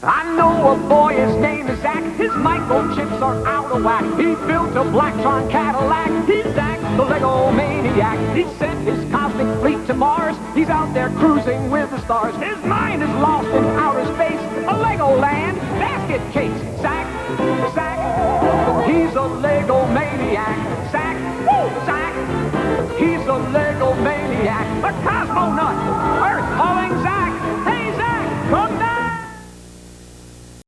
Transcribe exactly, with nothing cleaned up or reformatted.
I know a boy, his name is Zach. His microchips are out of whack. He built a Blacktron Cadillac. He's Zach, the Lego maniac. He sent his cosmic fleet to Mars. He's out there cruising with the stars. His mind is lost in outer space. A Legoland basket case. Zach, Zach, he's a Lego maniac. Zach.